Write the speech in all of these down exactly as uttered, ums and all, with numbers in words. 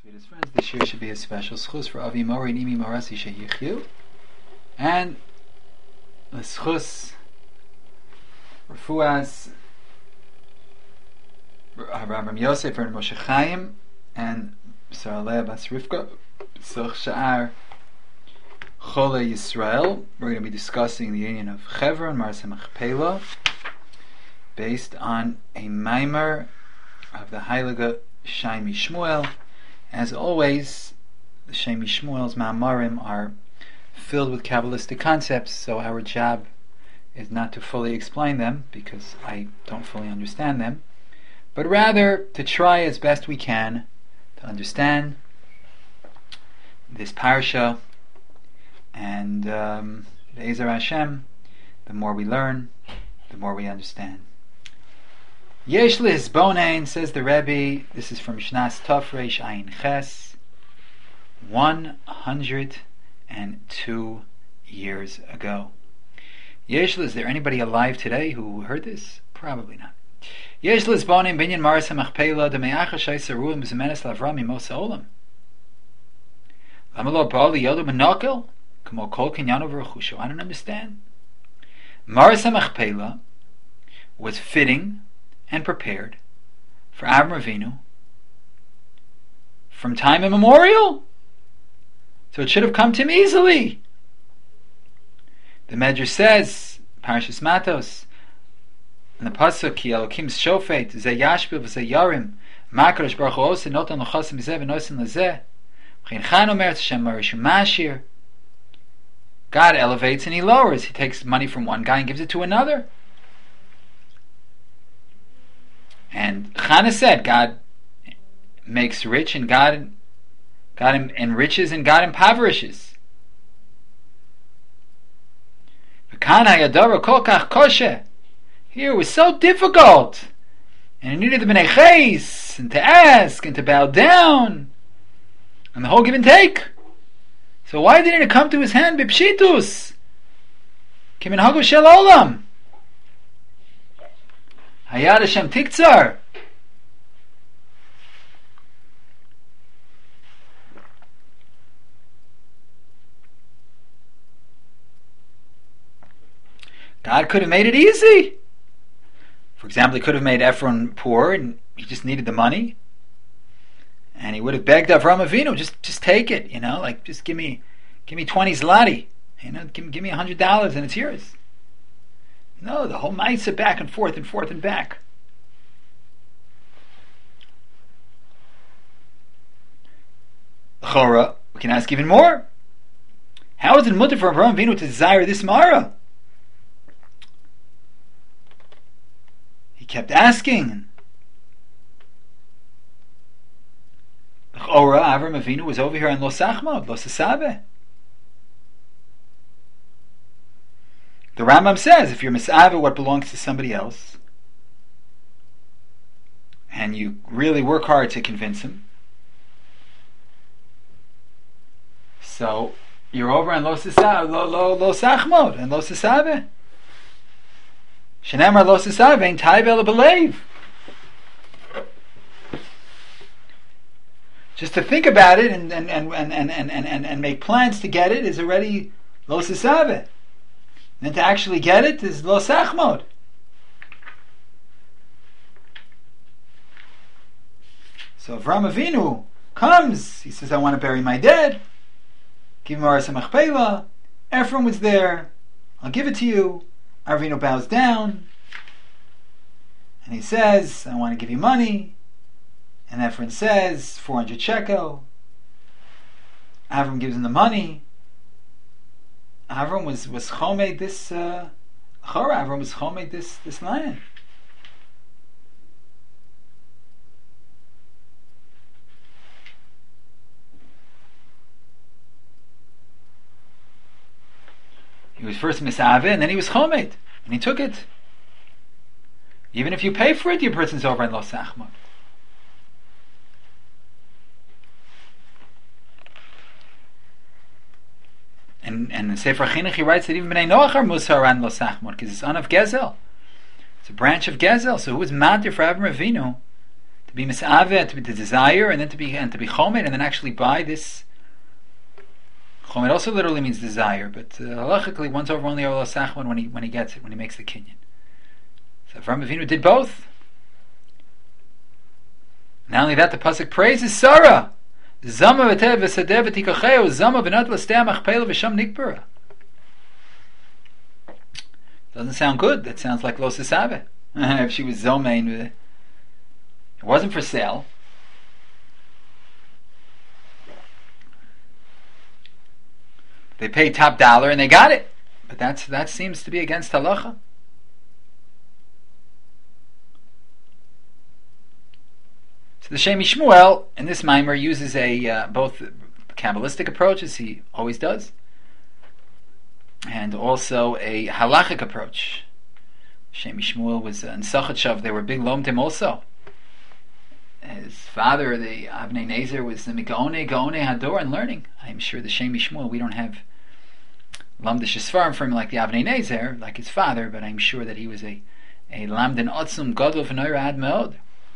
Sweetest friends, this year should be a special schus for Avi Mori and Imi Marasi Sheyichyu, and the schus Refuaz Rabbi Yosef and Moshe Chaim and Saraleh Bas Rivka Soch Sha'ar Chole Yisrael. We're going to be discussing the union of Chevron Maraseh Machpelah based on a Maimer of the Heilige Shai Shmuel. As always, the Shai Shmuel's Ma'amarim are filled with Kabbalistic concepts, so our job is not to fully explain them, because I don't fully understand them, but rather to try as best we can to understand this parsha, and um, Be'ezer Hashem, the more we learn, the more we understand. Yesh Lizbonein, says the Rebbe, this is from Shnas Tov Reish Ayin Ches, one hundred two years ago. Yesh, is there anybody alive today who heard this? Probably not. Yesh Lizbonein binyan Maraseh Machpelah deme'acha shayser ruim b'zemenes lavram mimosa olam. Lama lo ba'ali yodu b'nokel k'mo kol kinyanu v'rechusho. I don't understand. Maraseh Machpelah was fitting and prepared for Avram Avinu from time immemorial, so it should have come to him easily. The Medrash says, Parashas Matos, in the pasuk, Ki Elokim Shofet Ze Yashpil V'Ze Yarim Makadosh Baruch Hu Osin Notan L'Chosim Zeh V'Nosin L'Zeh V'Chein Chan Omer Hashem Marishum Mashir. God elevates and He lowers. He takes money from one guy and gives it to another. And Chana said, God makes rich and God God enriches and God impoverishes. Here it was so difficult, and it needed the Bnei Ches, and to ask and to bow down, and the whole give and take. So why didn't it come to his hand b'pshitus? Kiminhagu shel olam. Hayad Hashem Tiktzar. God could have made it easy. For example, He could have made Ephron poor and he just needed the money. And He would have begged Avram Avinu, just just take it, you know, like just give me give me twenty zlati. You know, give, give me a hundred dollars and it's yours. No, the whole mindset back and forth and forth and back. Chora, we can ask even more. How is it mutter for Avraham Avinu to desire this Mara? He kept asking. Chora, Avraham Avinu was over here on Lo Sachmod, Lo Sasabe. The Rambam says, if you're mis'aveh what belongs to somebody else, and you really work hard to convince him, so you're over on lo sisaveh, lo lo lo sachmod, and lo sisaveh. Shenemar lo sisaveh ain't taiv ela belev. Just to think about it and and and and and and and, and make plans to get it is already lo sisaveh. And to actually get it is lo sachmod. So Avram Avinu comes. He says, I want to bury my dead. Give him Maraseh Machpelah. Ephron was there. I'll give it to you. Avinu bows down. And he says, I want to give you money. And Ephron says, four hundred shekel. Avram gives him the money. Avram was was chomed this uh, Chora. Avram was chomed this this lion. He was first misaveh, and then he was chomed, and he took it. Even if you pay for it, your person's over in Lo Sachmod. And and the Sefer Chinuch, he writes that even Bnei Noach are musar an Lo Sachmod because it's son of Gezel. It's a branch of Gezel. So who was matir for Avram Avinu to be misaveh, to be the desire, and then to be and to be chomed, and then actually buy this. Chomed also literally means desire, but uh, halachically, one's over only over sachman when he when he gets it, when he makes the kinyan. So Avraham Avinu did both. Not only that, the pasuk praises Sarah. Zama v'tev v'sadeh v'tikacheu zama v'nat l'stei machpelah v'sham nikbara. Doesn't sound good. That sounds like lo sisave. If she was zomein, it wasn't for sale. They paid top dollar and they got it, but that's that seems to be against halacha. So the Shem Shmuel in this mimer uses a uh, both Kabbalistic approach, as he always does, and also a halachic approach. Shem Shmuel was uh, in Sachat. They were big lomdim also. His father, the Avnei Nezer, was the Gaone Gaone Hador in learning. I'm sure the Shem Shmuel, we don't have Lamdish Sfarim from him like the Avnei Nezer, like his father, but I'm sure that he was a a Lamdin Otzum Gadol V'Noira Ad Meod.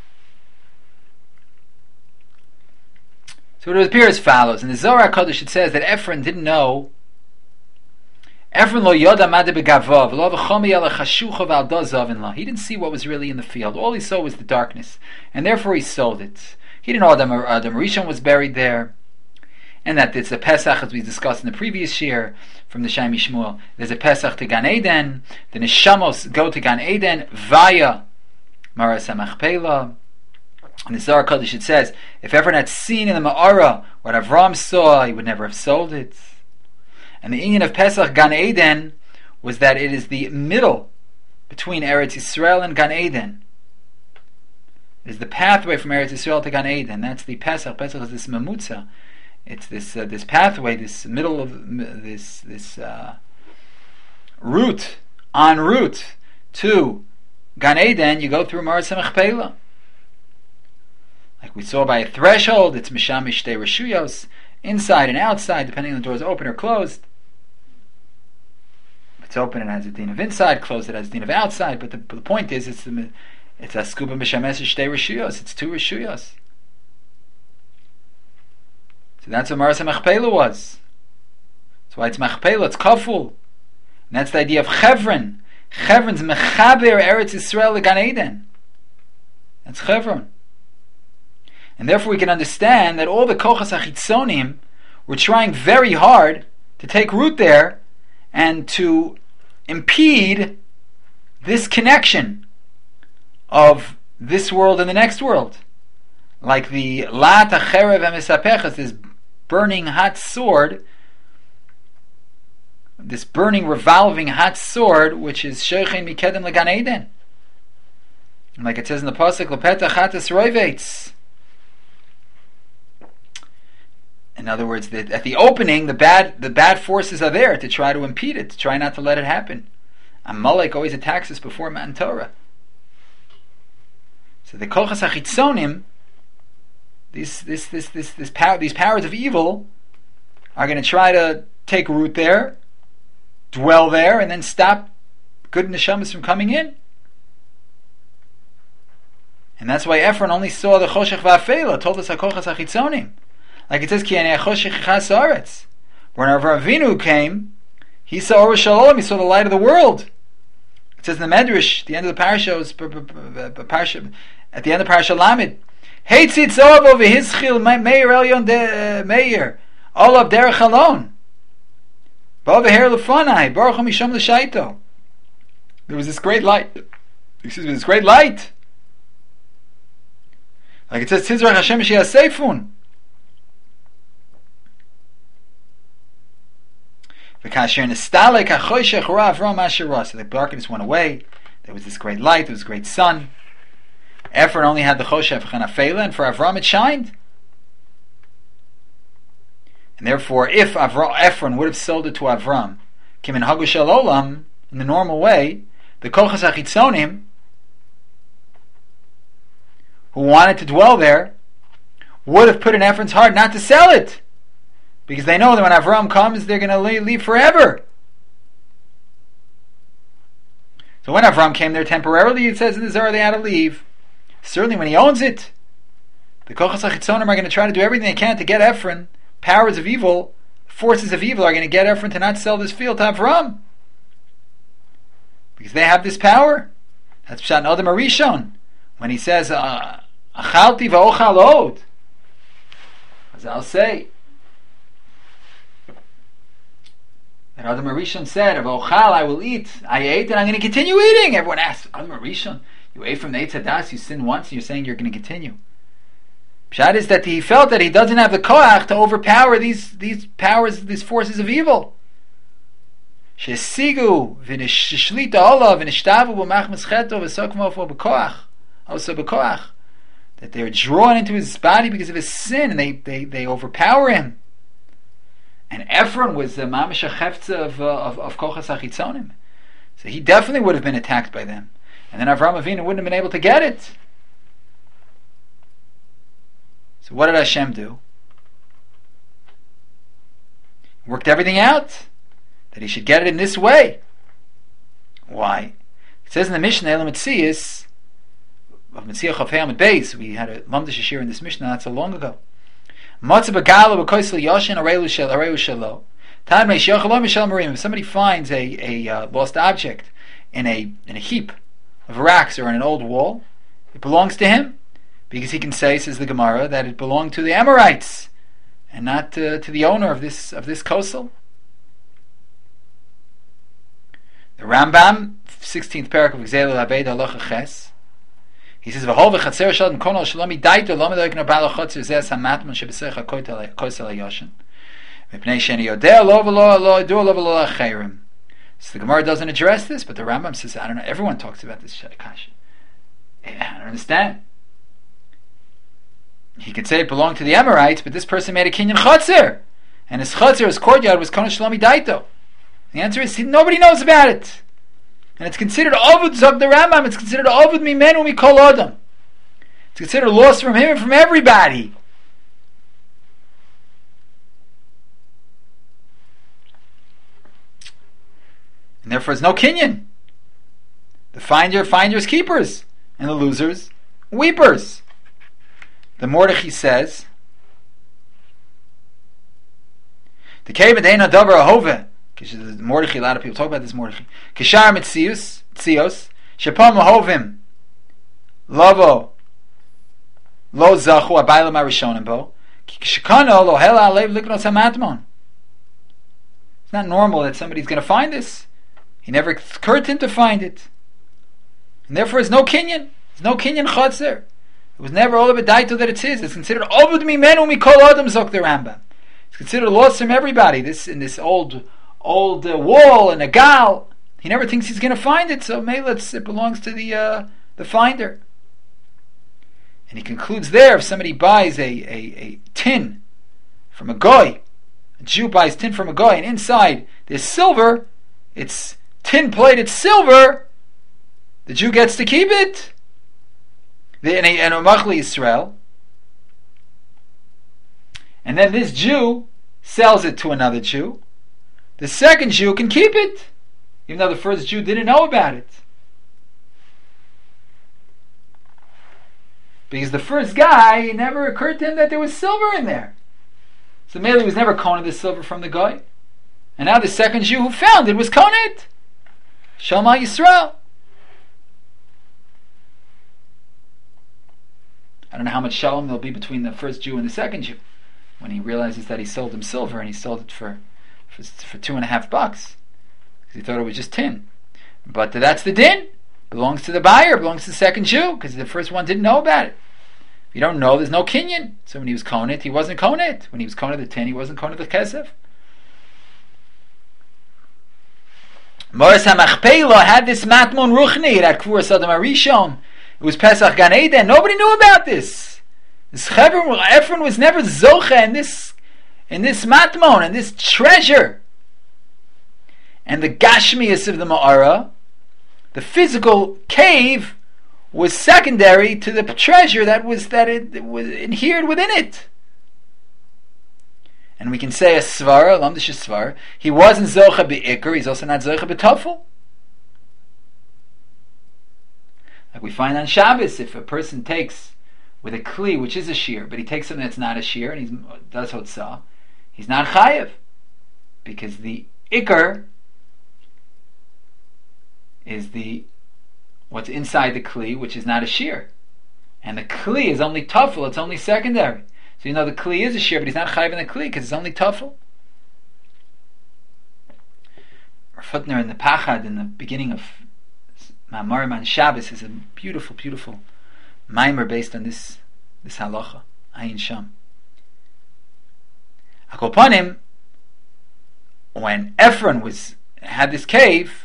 So it would appear as follows. In the Zohar HaKadosh it says that Ephron didn't know. Ephron lo yoda made begavav lo v'chomi ala chashucha v'al dozav in la. He didn't see what was really in the field. All he saw was the darkness, and therefore he sold it. He didn't know Adam, Adam Rishon was buried there, and that it's a Pesach, as we discussed in the previous year from the Shem Shmuel. There's a Pesach to Gan Eden. The Neshamos go to Gan Eden via Maras HaMachpelah. In the Zohar HaKadosh it says, if Ephron had seen in the Ma'ara what Avram saw, he would never have sold it. And the inyan of Pesach Gan Eden was that it is the middle between Eretz Yisrael and Gan Eden. It is the pathway from Eretz Yisrael to Gan Eden. That's the Pesach. Pesach is this mamutza. It's this uh, this pathway, this middle of this this uh, route en route to Gan Eden. You go through Maras HaMachpelah. Like we saw by a threshold, it's Mishamish Shtei Reshuyos, inside and outside, depending on the doors open or closed. If it's open, it has a din of inside, closed, it has a din of outside, but the, but the point is, it's the, it's a scuba Mishamesh Shtei Reshuyos, it's two Reshuyos. So that's what Maras HaMachpelah was. That's why it's Machpelah, it's Kaful. And that's the idea of Chevron. Chevron's Mechaber Eretz Yisrael Gan Eden. That's Chevron. And therefore we can understand that all the Kochas HaChitzonim were trying very hard to take root there and to impede this connection of this world and the next world. Like the Lat HaCherev HaMesapechas, this burning hot sword, this burning revolving hot sword, which is Sheichein Mikedem Legan Eden. Like it says in the Pasuk, Lepetach Chatas Roivetz. In other words, the, at the opening, the bad the bad forces are there to try to impede it, to try not to let it happen. Amalek always attacks us before Matan Torah. So the Kochas HaChitzonim, these this this this this power, these powers of evil, are going to try to take root there, dwell there, and then stop good neshamas from coming in. And that's why Ephron only saw the Choshech Va'afela, told us HaKochas HaChitzonim. Like it says, Ki Anei HaChoshech Chas Haaretz. When Avraham Avinu came, he saw Or Shalom, he saw the light of the world. It says in the Medrash, at the end of the parasha, at the end of Parasha Lamed, Heitzit Zovo v'Hizchil Meir Elyon Meir, Olav Derech Alon, Bo v'Her Lefonai, Baruch HaMisham L'Shaito. There was this great light. Excuse me, this great light. Like it says, Tizrach Hashem She'asefun. So the darkness went away. There was this great light. There was a great sun. Ephron only had the Choshech V'Chanafela, and for Avram it shined. And therefore, if Avram, Ephron would have sold it to Avram, Kim in Hagush Olam, in the normal way, the Kochas HaChitzonim, who wanted to dwell there, would have put in Ephron's heart not to sell it. Because they know that when Avram comes, they're going to leave forever. So when Avram came there temporarily, it says in the Zohar they had to leave. Certainly when he owns it, The Kochas HaChitzonim are going to try to do everything they can to get Ephron. Powers of evil, forces of evil are going to get Ephron to not sell this field to Avram. Because they have this power. That's Pshat Adam Arishon. When he says, Achalti v'ochal od. As I'll say, that Adam Arishon said, of Ochal I will eat. I ate and I'm going to continue eating. Everyone asks, Adam Arishon, you ate from the Eitz Hadas, you sinned once and you're saying you're going to continue. Pshat is that he felt that he doesn't have the koach to overpower these these powers, these forces of evil. Shesigu v'nishlita olav v'nishtavu b'machmas cheto v'sokmo b'koach, also b'koach, that they're drawn into his body because of his sin, and they they, they overpower him. And Ephron was the mamish chefza of uh, of, of Kochas HaChitzonim, so he definitely would have been attacked by them, and then Avraham Avinu wouldn't have been able to get it. So what did Hashem do? Worked everything out that he should get it in this way. Why? It says in the Mishnah, Elam Metzias of Metziach of Hayam Beis. We had a Lamda Shashir in this Mishnah not so long ago. Matzah begalo b'koisel yoshin arelu shel arelu shelo. Tad meishyoch lo mishel marim. If somebody finds a a uh, lost object in a in a heap of rocks or in an old wall, it belongs to him, because he can say, says the Gemara, that it belonged to the Amorites and not uh, to the owner of this of this kosel. The Rambam, sixteenth parak of Gzeil Aved Halacha Ches, he says, "V'hol v'chatzer shalom konol shalomi daito lo medoik no bal chotzer zeh samatman shebesecha kosel hayoshin mipnei sheni yodeh lo v'lo lo ydu lo v'lo acheirim." So the Gemara doesn't address this, but the Rambam says, "I don't know. Everyone talks about this kasha. I don't understand. He could say it belonged to the Amorites, but this person made a kinyan chotzer, and his chotzer, his courtyard, was konol shalomi daito." The answer is, nobody knows about it. And it's considered Ovud Zog the Rambam, it's considered Ovud Mimenu Mikol Adam. It's considered loss from him and from everybody. And therefore, there's no kinyan. The finder, finders, keepers. And the losers, weepers. The Mordechai says, the Keved Eina Davar Ahove. Mordechai, a lot of people talk about this Mordechai. Kishar Mitzius, Tzios, Shepam Mahovim, Lovo, Lo Zachu, Abaylam Arishonim Bo, Kishkano, Lo Hela Alev Liknos Hamatmon. It's not normal that somebody's going to find this. He never occurred to him to find it. And therefore, there's no kinyan. There's no kinyan chotzer. It was never all of a daito that it's his. It's considered Ovud Mimenu Mikol Adam Zok the Rambam. It's considered a loss from everybody. This in this old old uh, wall and a gal. He never thinks he's going to find it, so maybe let's, it belongs to the uh, the finder. And he concludes there, if somebody buys a, a, a tin from a goy, a Jew buys tin from a goy, and inside there's silver, it's tin plated silver, the Jew gets to keep it. The, and a, and a Machli Yisrael. And then this Jew sells it to another Jew. The second Jew can keep it, even though the first Jew didn't know about it. Because the first guy, it never occurred to him that there was silver in there. So Meli was never konet the silver from the guy. And now the second Jew who found it was konet. Shalom Yisrael. I don't know how much shalom there'll be between the first Jew and the second Jew when he realizes that he sold him silver and he sold it for For, for two and a half bucks, because he thought it was just tin. But that's the din. Belongs to the buyer. Belongs to the second Jew, because the first one didn't know about it. If you don't know, there's no kinyan. So when he was konet, he wasn't konet. When he was konet the tin, he wasn't konet the kesef. Moras HaMachpelah had this matmon ruchni at Kvuras Adam Arishon. It was Pesach Gan Eden. Nobody knew about this. This Chevron, Ephron was never zocha in this in this matmon, and this treasure. And the gashmias of the Ma'ara, the physical cave, was secondary to the treasure that was that it, it was inhered within it. And we can say a svara, lamdish svara, he wasn't zocha be'ikr, he's also not zocha be'tofel. Like we find on Shabbos, if a person takes with a kli, which is a shear, but he takes something that's not a shear and he does hotzah, he's not chayev, because the ikar is the what's inside the kli, which is not a shear, and the kli is only tafel; it's only secondary. So you know the kli is a shear, but he's not chayev in the kli because it's only tafel. Futner in the Pachad in the beginning of Ma'amar Man Shabbos is a beautiful, beautiful mimer based on this this halacha, Ayin Sham. Akopanim, when Ephron was had this cave,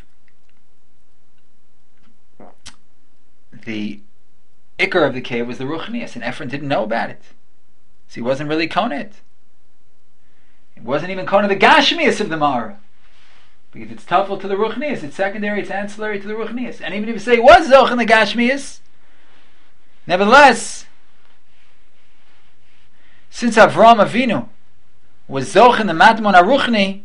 the ikar of the cave was the Ruchnias, and Ephron didn't know about it, so he wasn't really kona it. It wasn't even kona the Gashmias of the Mara, because it's tafel to the Ruchnias, it's secondary, it's ancillary to the Ruchnias. And even if you say it was Zoch in the Gashmias, nevertheless, since Avram Avinu was Zoch in the Matmon HaRuchni,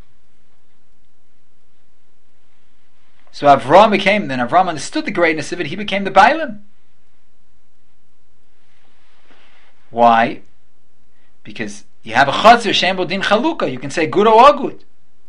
so Avram became, then Avram understood the greatness of it, he became the Bailam. Why? Because you have a Chatzir Shem Bodin Chaluka, you can say good or good.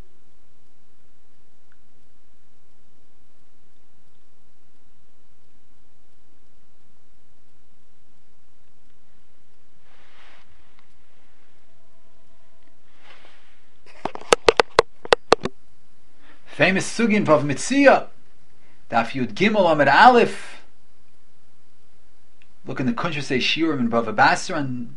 Famous Sugin Vav Mitzia, Daf Yud Gimel Amid Aleph. Look in the Kuntra say Shiurim and Bava Basra and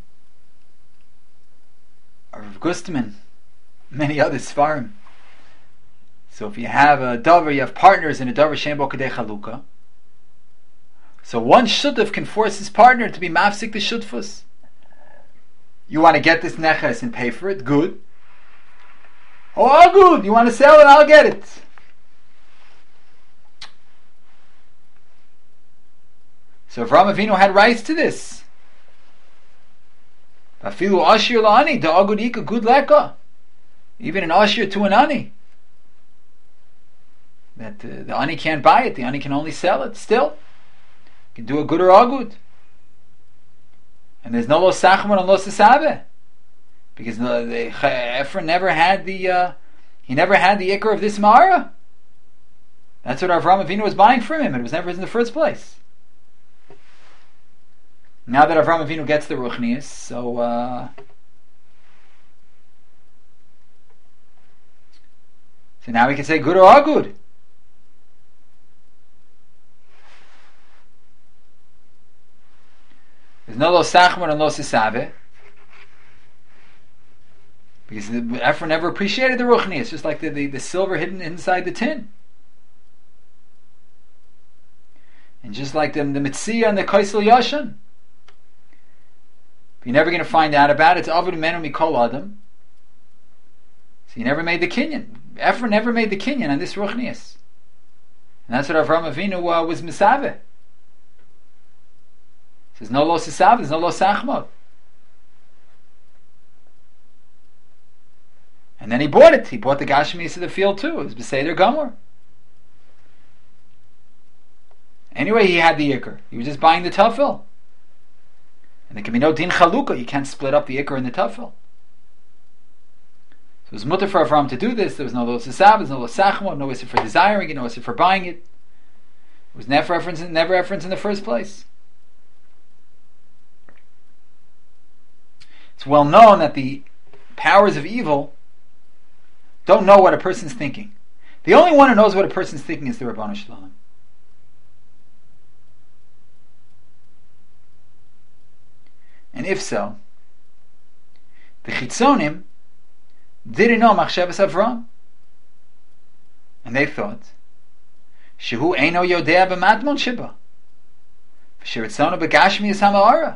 Rav Gustman, many other Sfarim. So if you have a Dover, you have partners in a Dover Shem Bo Kadei Chaluka. So one Shutuf can force his partner to be mafsik the Shutfus. You want to get this Neches and pay for it? Good. Oh, good. You want to sell it? I'll get it. So Avraham Avinu had rights to this. Afilu ashir la'ani da'agud ika good leka. Even an ashir to an ani. That uh, the ani can't buy it. The ani can only sell it. Still, you can do a good or agud. And there's no lo sachman and lo sesabe. Because the, the Ephron never had the uh, he never had the ikar of this Mara. That's what Avraham Avinu was buying from him. It was never his in the first place. Now that Avraham Avinu gets the Ruchnias, so uh, so now we can say good or agud. There's no lo sachman and lo sisave. Because Ephron never appreciated the Ruchni. It's just like the, the, the silver hidden inside the tin. And just like the, the Mitzia and the Kaisel Yashan. You're never going to find out about it. It's Avad Menu Mikol Adam. So he never made the Kinyan. Ephron never made the Kinyan on this Ruchnias. And that's what Avraham Avinu uh, was Misaveh. There's no lo sisav, there's no lo sachmod. And then he bought it. He bought the Gashmis of the field too. It was Beseder Gomor. Anyway, he had the Iker. He was just buying the Tafel. And there can be no Din Chaluka. You can't split up the Iker and the Tafel. So it was mutter for Avram to do this. There was no lo sisav, there was no lo sachmod, no issue for desiring it, no issue for buying it. It was never reference, never reference in the first place. It's well known that the powers of evil don't know what a person's thinking. The only one who knows what a person's thinking is the Rabbanu Shalom. And if so, the Chitzonim didn't know Machshavas Avram. And they thought, Shehu Eino Yodea B'Matmon Shiba V'Shiritzonu B'Gashmi Yis HaMa'ara.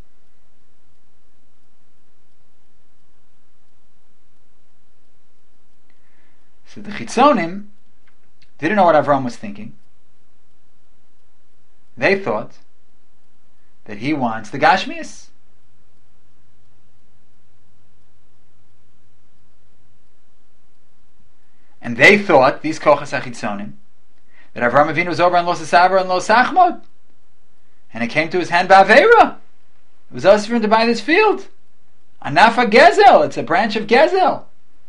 So the Chitzonim didn't know what Avram was thinking. They thought that he wants the Gashmias. And they thought, these Kochas HaChitzonim, that Avram Avinu was over on Lo Sasaber and Lo Sachmod. And it came to his hand Ba'avera. It was us for him to buy this field. Anafa Gezel, it's a branch of Gezel.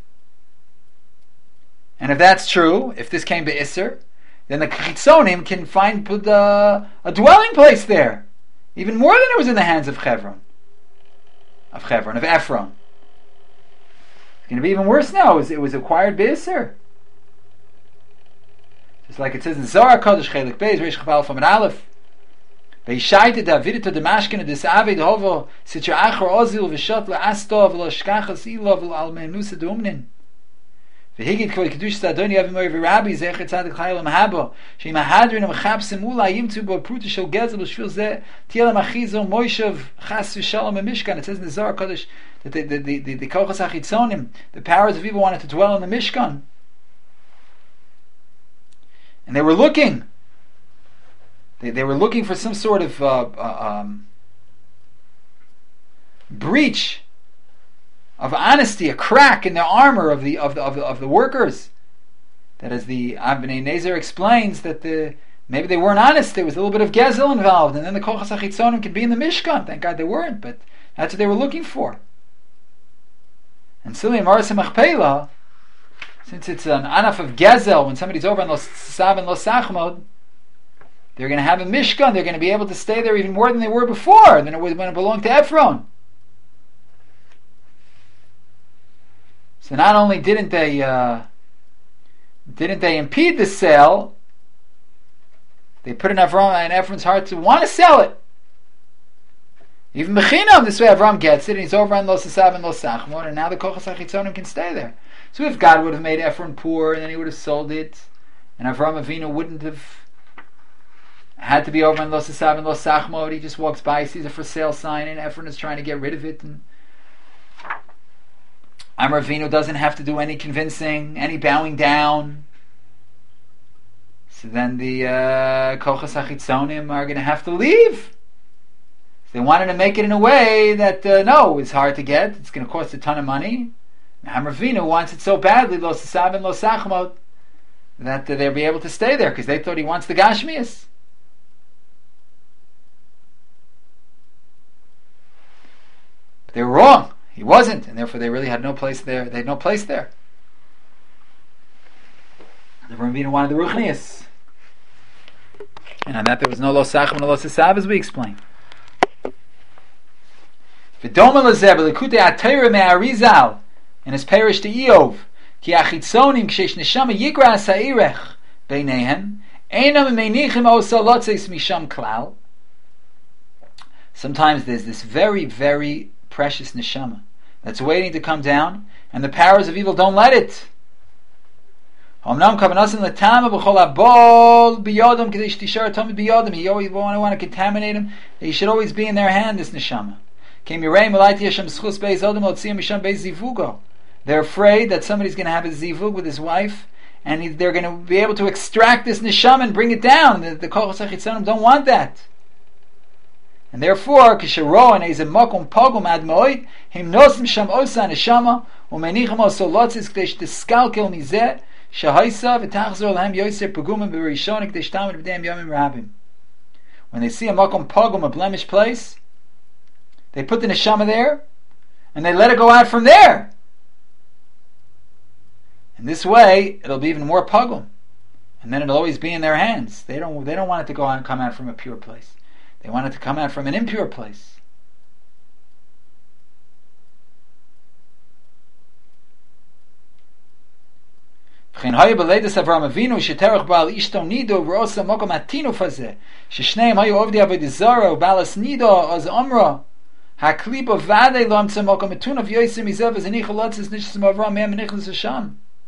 And if that's true, if this came to Isser, then the Chitzonim can find uh, a dwelling place there, even more than it was in the hands of Chevron, of Chevron, of Ephron. It's going to be even worse now. It was, it was acquired by Isser. Just like it says in Zohar Kodesh Chelik Beis Reish Chafal from an Aleph. Beishaita David to Damashkin des Aved Hovo Sitra Achor Ozil v'Shot LaAstov LaShkachas Ilov LaAlmenusa Dumnin. V'higit Kvod Kedush Sadoni Avim Oiv Rabbi Zecher Tzadik Chayil Mahabo Sheim Ahadrin Amachapsim Ula Yimtu Bo Pruta Shel Gezel B'Shvil Zeh Tiel Machizo Moshev Chas V'Shalom Mishkan. It says in the Zohar Kodesh that the the the the, the Kochas HaChitzonim, the powers of evil, wanted to dwell in the Mishkan, and they were looking. They they were looking for some sort of uh, uh, um, breach of honesty, a crack in the armor of the of the of the, of the workers. That, as the Abnei Nezer explains, that the maybe they weren't honest. There was a little bit of gezel involved, and then the Kochas HaChitzonim could be in the Mishkan. Thank God they weren't, but that's what they were looking for. And similarly, Maras Machpelah, since it's an anaf of gezel, when somebody's over on Los Sav and Los Sachmod, they're going to have a Mishkan. They're going to be able to stay there even more than they were before, than it was when it belonged to Ephron. So not only didn't they uh, didn't they impede the sale, they put in Avram and Ephron's heart to want to sell it. Even Bechinam, this way Avram gets it, and he's over on Los Sav and Los Sachmod, and now the Kochas HaChitzonim can stay there. So if God would have made Ephron poor, and then he would have sold it, and Avram Avinu wouldn't have had to be over on Los Sav and Los Sachmod, he just walks by, sees a for sale sign, and Ephron is trying to get rid of it, and Amar Avinu doesn't have to do any convincing, any bowing down. So then the uh, Kochas HaChitzonim are going to have to leave. They wanted to make it in a way that, uh, no, it's hard to get, it's going to cost a ton of money. Amar Avinu wants it so badly, Los Sav and Los Sachmod, that uh, they'll be able to stay there, because they thought he wants the Gashmias. But they were wrong. He wasn't, and therefore they really had no place there. They had no place there. The Avinu wanted the Ruchnias, and on that there was no Los Sachmod, no Los Sav, as we explained. V'doma lezeh b'likutei atayra me'arizal, in his parish to Eov, ki achitzonim kshesh neshama yikra ha'irech beinehem einam meinichim osa lotzes misham klal. Sometimes there's this very, very precious neshama that's waiting to come down, and the powers of evil don't let it. Omnam kavanasim letama b'chol habol biyodam k'dei shtishar tamid biyodam. You always want to, want to contaminate him. He should always be in their hand, this neshama. Came Yirei Malaiti Hashem Schus Beis Odom Lotziyam Misham Beis Zivugo. They're afraid that somebody's going to have a zivug with his wife, and he, they're going to be able to extract this neshama and bring it down. The, the Kochas HaChitzonim don't want that. And therefore, Kisharo and Eze Mokum Pogum Ad Moed, Him Nosim Sham Osa Neshama, Umenicham Oso Lotzis Kdesh Tiskalkel Mizeh, Shahaisa V'tachzor Lahem Yosef Pogumim B'Rishon Kdesh Tamid B'Dem Yomim Rabim. When they see a Mokum Pogum, a blemished place, they put the neshama there, and they let it go out from there. In this way, it'll be even more pugum, and then it'll always be in their hands. They don't. They don't want it to go out and come out from a pure place. They want it to come out from an impure place. וכן היו בלידס אברהם אבינו שתרח בעל אשתו נידו ועושה מקום התינוף הזה ששניהם היו עובדי עבודת זרה ובעלס נידו אז אמרה הקליפה ועדי לא אמצא מקום התונף יויסר מזה וזה ניחו לוצס נשסם אברהם מהם ניחלס לשם.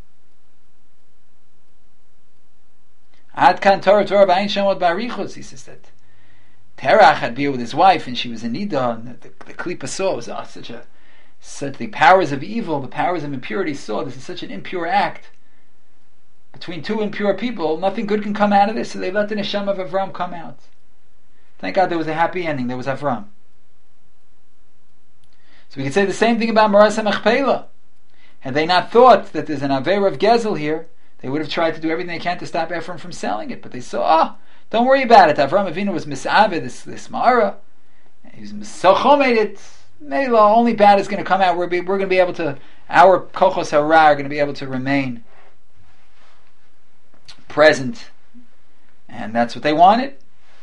עד כאן תורה תורה בעין שמות בעריכוס. He says that Terach had been with his wife and she was in Nida, and the, the, the Klipa saw, it was oh, such a such the powers of evil, the powers of impurity saw this is such an impure act between two impure people, nothing good can come out of this, so they let the neshama of Avram come out. Thank God there was a happy ending, there was Avram. So we could say the same thing about Maras HaMachpelah. Had they not thought that there's an Aveira of Gezel here, they would have tried to do everything they can to stop Ephraim from selling it, but they saw, ah, oh, don't worry about it, Avram Avinu was mis'aveh, this, this Ma'ara, He's mesochomed. Maybe only bad is going to come out. We're, be, we're going to be able to, our kochos hara are going to be able to remain present. And that's what they wanted.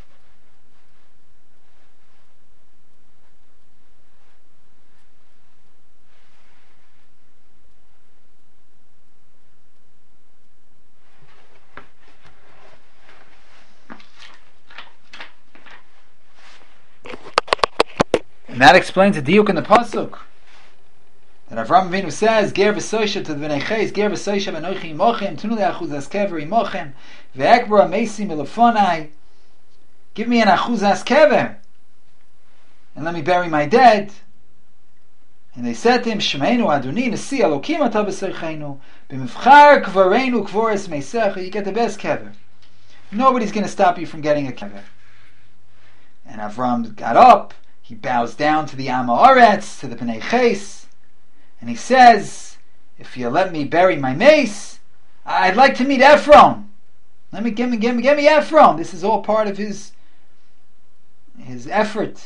And that explains the diuk in the pasuk that Avraham Avinu says, "Ger v'soisha to the bnei ches, ger v'soisha v'anochi imochem, tunu le'achuzas kever imochem, ve'ekbra meisi milefonai." Give me an achuzas kever, and let me bury my dead. And they said to him, "Shmeinu Adoni nasi Elokim ata b'sercheinu, b'mivchar kvareinu kvoris meisecha." You get the best kever. Nobody's going to stop you from getting a kever. And Avram got up. He bows down to the Am Haaretz, to the Bnei Ches, and he says, "If you let me bury my mace, I'd like to meet Ephron. Let me give me, give me, give me Ephron." This is all part of his his effort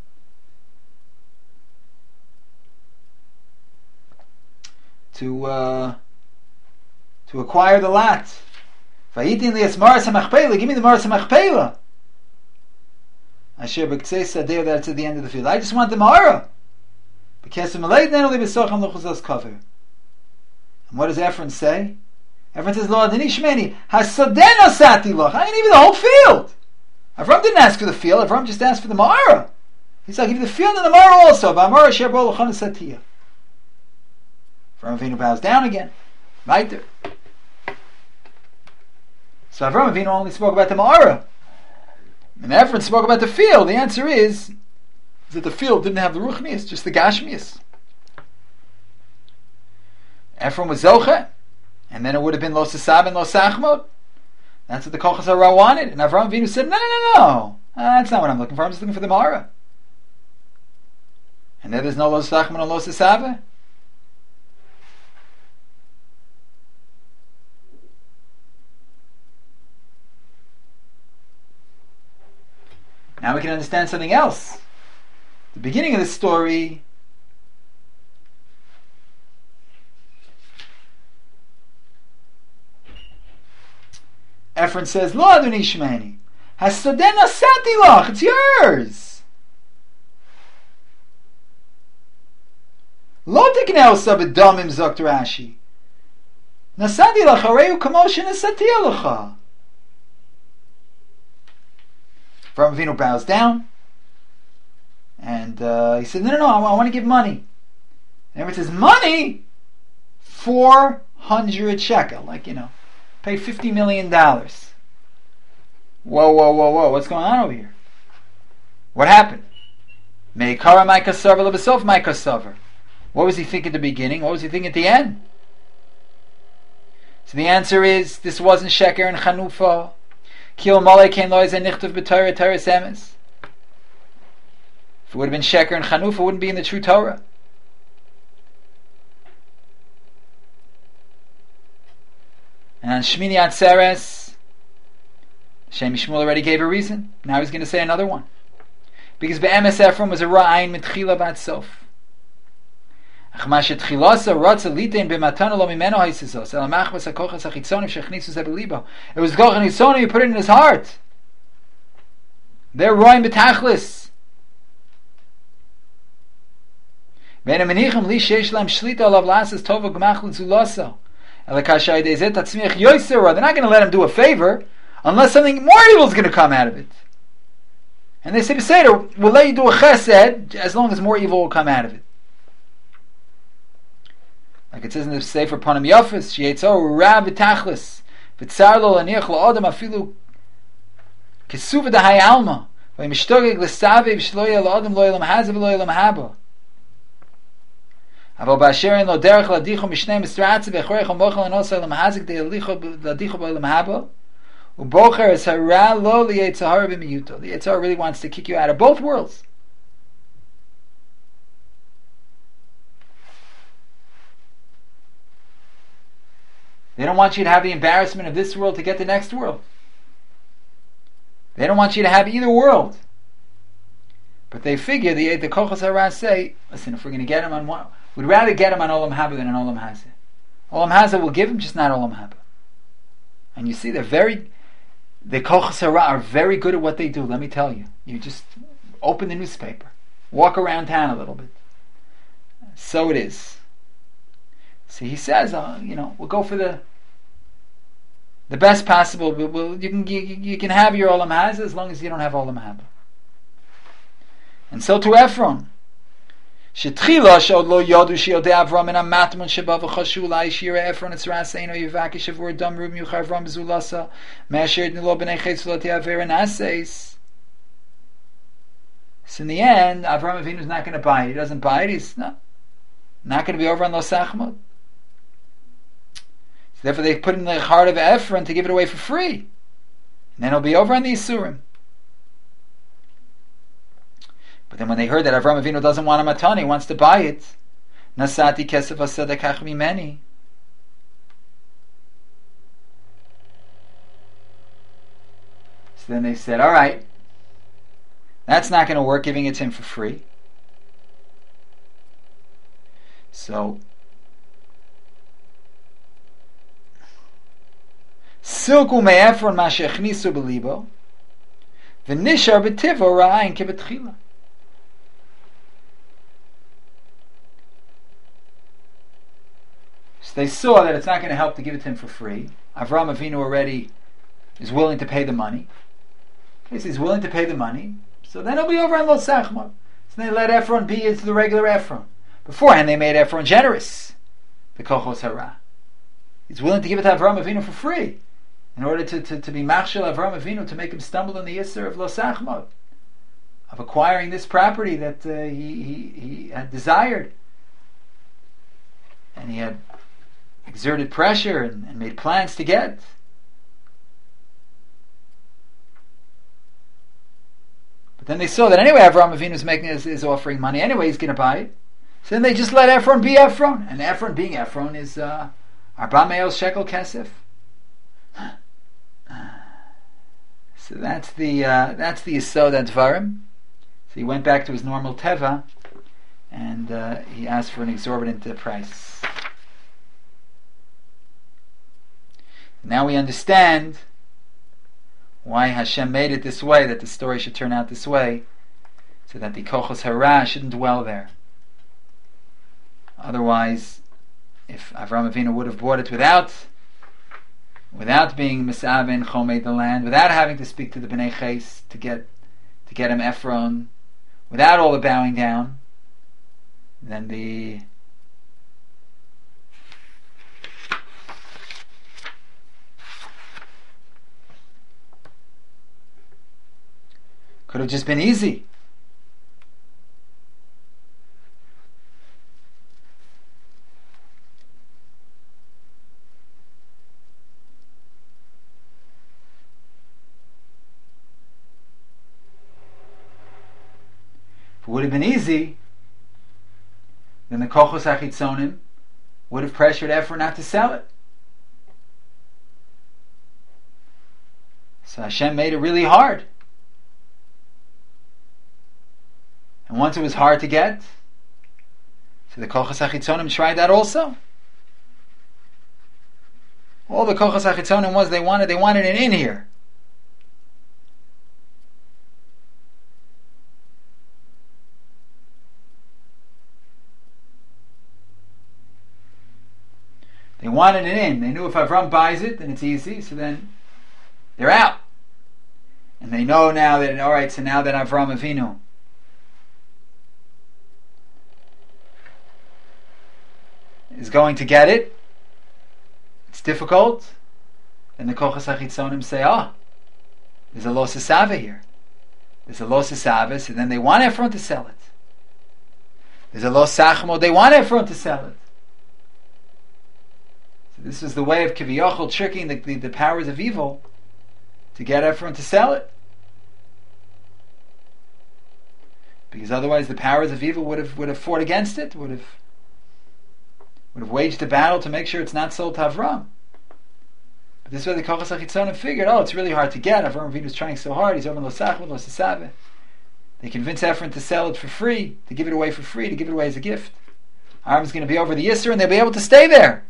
to uh, to acquire the lot. Vayitin li es maras hamachpelah. Give me the maras hamachpelah. Asher b'ktzei sadeh, that's at the end of the field. I just want the Ma'ara. Because and what does Ephron say? Ephron says, "Lo adini shmeni hasadeh nosati loch." I didn't give you the whole field. Avram didn't ask for the field. Avram just asked for the Ma'ara. He said, "I'll give you the field and the Ma'ara also." V'amar asher bo l'chon satiyah. Avram Avinu bows down again. Right there. So Avram Avinu only spoke about the Ma'ara. And Ephron spoke about the field. The answer is that the field didn't have the ruchnius, just the gashmius. Ephron was zoche, and then it would have been lo sasab and lo sachmod. That's what the kochas hara wanted. And Avram Avinu said, "No, no, no, no. Uh, that's not what I'm looking for. I'm just looking for the Ma'ara." And then there's no lo sachmod and lo sasab. Now we can understand something else. The beginning of the story, Ephron says, "Lo adoni shmeni, hasadeh nasati loch. It's yours. Lo tiknei osa b'damim zok Rashi. Nasati loch hareu kamo shenasati locha." Avram Avinu bows down, and uh, he said, "No, no, no, I, I want to give money." And everyone says, "Money? four hundred shekel, like, you know, pay fifty million dollars. Whoa, whoa, whoa, whoa, what's going on over here? What happened? Meikara my kasaver lebesof my kasaver. What was he thinking at the beginning? What was he thinking at the end? So the answer is, this wasn't sheker and chanufa. If it would have been sheker and chanuf, it wouldn't be in the true Torah. And on Shmini Atzeres, Shem Shmuel already gave a reason. Now he's going to say another one. Because Be'emes Ephron was a ra'ayin mitchila b'atzof. It was koch and you put it in his heart. They're roim b'tachlis. They're not going to let him do a favor unless something more evil is going to come out of it. And they say, "Beseder, we'll let you do a chesed as long as more evil will come out of it." Like it says in the Sefer Panim Yafis, "Sheyetzor ra v'tachlis v'tzar lo laniach la'odam afilu kesuva d'hay alma v'yimshtogeg l'savev shlo yeh la'odam lo yelam hazav lo yelam haba aval ba'asher en lo derech ladicho mishnei misratze v'echorech ha'mochel anosa yelam hazek de'elicho ladicho b'yelam haba u'bocher es hara lo liyetzahar b'miyuto." The Yetzar really wants to kick you out of both worlds. They don't want you to have the embarrassment of this world to get the next world. They don't want you to have either world. But they figure, the, the Kochos Hara say, listen, if we're going to get him on one, we'd rather get him on Olam Haba than on Olam Hazeh. Olam Hazeh will give him, just not Olam Haba. And you see, they're very, the Kochos Hara are very good at what they do, let me tell you. You just open the newspaper, walk around town a little bit. So it is. See, he says, uh, you know, we'll go for the the best possible. We'll, we'll, you can you, you can have your Olam Hazeh as long as you don't have Olam Haba. And so to Ephron. Shetchila shod lo yodu sheyodei Avram in amatmon sheba v'chashu la'ishira Ephron etzras eino yivakish avur dam rub yuchar Avram b'zulasa me'asher nilo b'nei chetz lo te'aver and aseis. So in the end, Avram Avinu is not going to buy it. He doesn't buy it. He's not not going to be over on Lo Sachmod. So therefore, they put in the heart of Ephron to give it away for free, and then it'll be over on the Isurim. But then when they heard that Avram Avinu doesn't want a matana, he wants to buy it. Nasati kesef asadakach mimeni. So then they said, all right, that's not going to work, giving it to him for free. So, silku me'efron ma shechnisu belibo, v'nishar b'tivo ra'ayin kebetchila. So they saw that it's not going to help to give it to him for free. Avram Avinu already is willing to pay the money. Okay, so he's willing to pay the money. So then it'll be over on Lo Sachmod. So they let Ephron be into the regular Ephron. Beforehand they made Ephron generous. The Kochos Hara. He's willing to give it to Avram Avinu for free. In order to, to, to be Machshel Avram Avinu, to make him stumble in the Yisr of Lo Sachmod. Of acquiring this property that uh, he, he, he had desired. And he had exerted pressure and, and made plans to get. But then they saw that anyway Avram Avinu is making is, is offering money anyway, he's going to buy it. So then they just let Ephron be Ephron, and Ephron being Ephron is uh, Arba Me'os shekel kesef. So that's the uh, that's the Yisod Advarim. So he went back to his normal teva, and uh, he asked for an exorbitant uh, price. Now we understand why Hashem made it this way, that the story should turn out this way, so that the Kochos Hara shouldn't dwell there. Otherwise, if Avram Avinu would have bought it without without being Misaveh and Chomed the land, without having to speak to the Bnei Ches to get to get him Ephron, without all the bowing down, then the could have just been easy. If it would have been easy, then the Kochos HaChitzonim would have pressured Ephron not to sell it. So Hashem made it really hard. And once it was hard to get, so the Kochos HaChitzonim tried that also. All the Kochos HaChitzonim was they wanted, they wanted it in here. They wanted it in. They knew if Avram buys it, then it's easy, so then they're out. And they know now that, alright, so now that Avram Avinu is going to get it, it's difficult, then the Kochos HaChitzonim say, ah, oh, there's a Lo Sesava here. There's a Lo Sesava, so then they want Ephron to sell it. There's a Lo Sachmo, they want Ephron to sell it. So this is the way of Kiviyachol tricking the, the, the powers of evil to get Ephron to sell it. Because otherwise the powers of evil would have would have fought against it, would have would have waged a battle to make sure it's not sold to Avram. But this is where the Kochos HaChitzonim figured, oh, it's really hard to get. Avram Avinu is trying so hard. He's over Lo Sachmo, Lo Sesava. They convince Ephron to sell it for free, to give it away for free, to give it away as a gift. Aram's going to be over the Yisr, and they'll be able to stay there.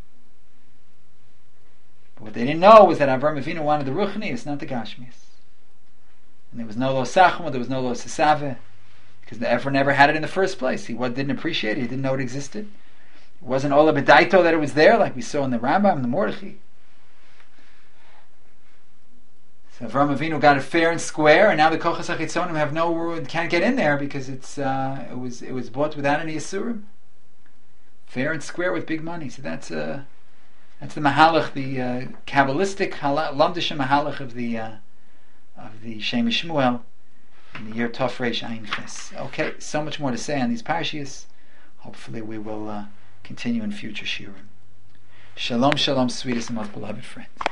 But what they didn't know was that Avram Avinu wanted the Ruchnius, not the Gashmius. And there was no Lo Sachma, there was no Lo Sesave, because the Ephron never had it in the first place. He didn't appreciate it, he didn't know it existed. It wasn't Ola B'daito that it was there, like we saw in the Rambam, the Mordechai. So Avram Avinu got it fair and square, and now the Kochas HaChitzonim have no, can't get in there because it's uh, it was it was bought without any Yisurim. Fair and square with big money. So that's uh, that's the Mahalach, the uh, Kabbalistic Lamdisha Mahalach of the uh, of the Shem Shmuel in the year Tov Reish Ayin Ches. Okay, so much more to say on these parashiyos. Hopefully, we will uh, continue in future shiurim. Shalom, shalom, sweetest and most beloved friends.